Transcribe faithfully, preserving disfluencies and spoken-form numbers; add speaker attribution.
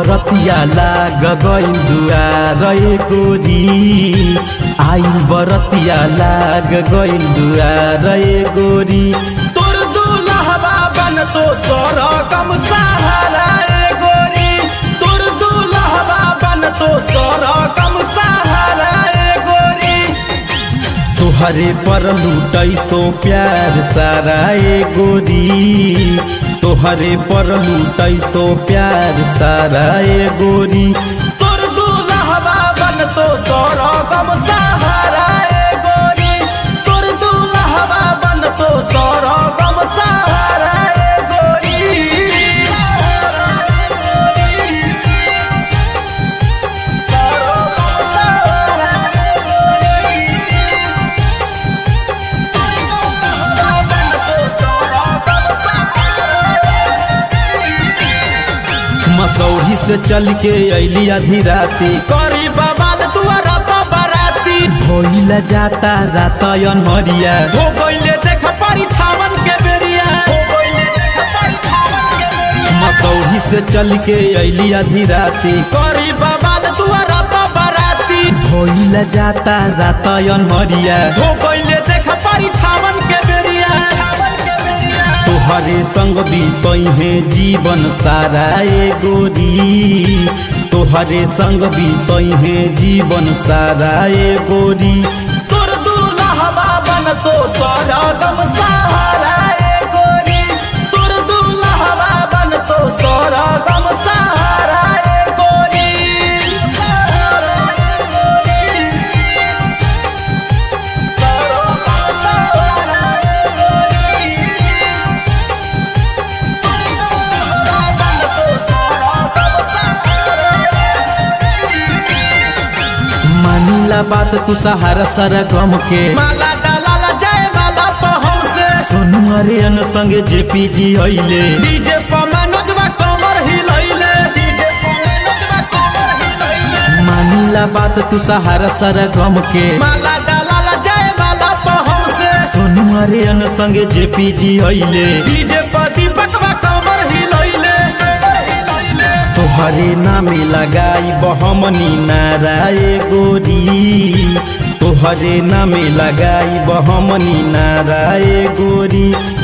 Speaker 1: बरतिया लाग गइल दुआर गोरी आइल बरतिया लाग गइल दुआर गोरी तोर दुल्हबा बन तो सरगम सहारा गोरी तोर दुल्हबा बन तो सरगम सहारा गोरी तोहरे पर लूटै तो प्यार सारा गोरी तोहरे पर लूटै तो प्यार सारा गोरी तोर दुल्हबा बन तो सरगम सहारा गोरी तोर दुल्हबा बन तो सरगम सहारा गोरी मसौरी से चल के अली आधी राती करी बवाल दुआरा बराती भइल जाता रात अनहरिया हो गइले देख परिछावन के बेरिया हो गइले देख परिछावन के बेरिया मसौरी से चल के अली आधी राती करी बवाल दुआरा बराती भइल जाता रात अनहरिया हो गइले देख परिछावन के बेरिया तोहरे संग बीतै जीवन सारा गोरी तोहरे संग बीतै जीवन सारा गोरी तोर दुल्हबा बन तो सरगम सहारा गोरी तोर दुल्हबा बन तो सरगम सहारा गोरी मानिला बात तू सहारा सारा गम के माला डाला जाए माला पहम से सोनू अरियन संगे जेपी जी अइले डीजे पर मनोजवा कमर हिलैले डीजे पर मनोजवा कमर हिलैले मानिला बात तू सहारा सारा गम के माला डाला जाए माला पहम से सोनू अरियन संगे जेपी जी अइले डीजे पर दीपकवा कमर हिलैले तोहरे नामे लगाई बहमनी नाराए गोरी तोहरे नामे लगाई बहमनी नाराए गोरी